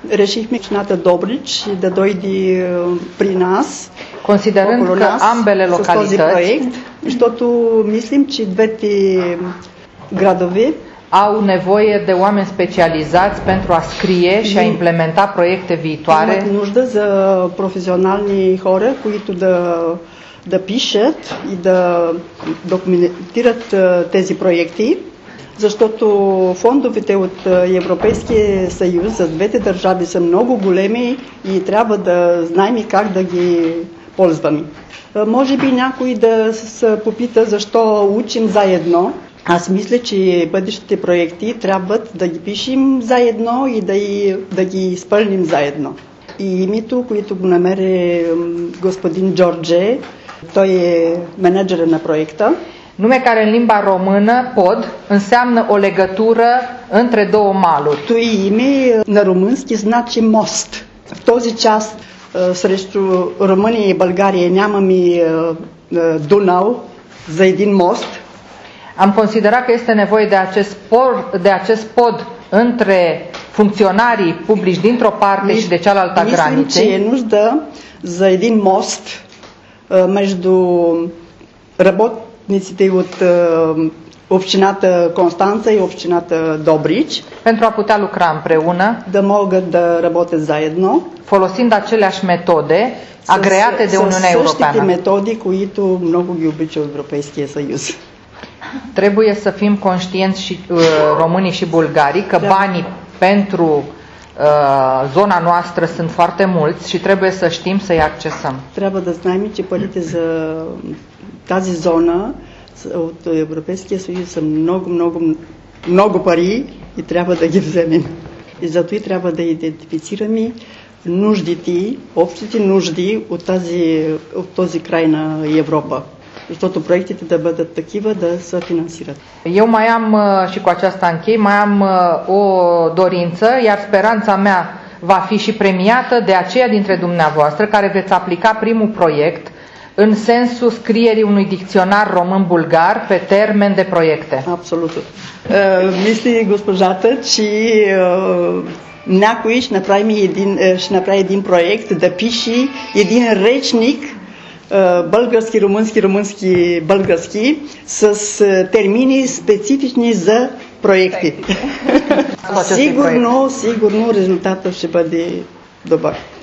решихме общината Добрич да дойде при нас, considerând că ambele localități защото мислим, че двете градове au nevoie de oameni specializați pentru a scrie și a implementa proiecte viitoare. Имат нужда за професионални хора, които да пишат и да документират тези проекти, защото фондовете от Европейския съюз за двете държави са много големи и трябва да знаем как да ги ползваме. Може би някой да се попита защо учим заедно. Аз мисля, че бъдещите проекти трябва да ги пишем заедно и да ги изпълним заедно. И името, което го намери господин Джордже, той е менеджерът на проекта. Nume care în limba română, pod, înseamnă o legătură între două maluri. Той име на румънски значи мост. В този час срещу Румъния и България нямаме Дунав за един мост. Am considerat că este nevoie de acest pod între funcționarii publici dintr-o parte și de cealaltă a graniței. Мислим, че е нужда за един мост между работниците от общината Констанța и общината Добрич, pentru a putea lucra împreună, да могат да работят заедно, folosind aceleași metode agreate de Uniunea Europeană. Същите методи, които много ги обича Европейския съюз. Trebuie să fim conștienți și românii și bulgarii că banii pentru zona noastră sunt foarte mulți și trebuie să știm să-i accesăm. Трябва да знаем, че парите за тази зона от Европейския съюз са много пари и трябва да ги вземем. И зато и трябва да идентифицираме нуждите, общите нужди от този край на Европа. Защото proiectele da бъдат такива да се финансират. Eu mai am, și cu aceasta închei, mai am o dorință, iar speranța mea va fi și premiată de aceia dintre dumneavoastră care veți aplica primul proiect în sensul scrierii unui dicționar român-bulgar pe termen de proiecte. Absolut. Мисли госпожата, че някой ще направи един проект да пише един речник български, румънски, български с термини специфични за проекти. Сигурно резултатът ще бъде добър.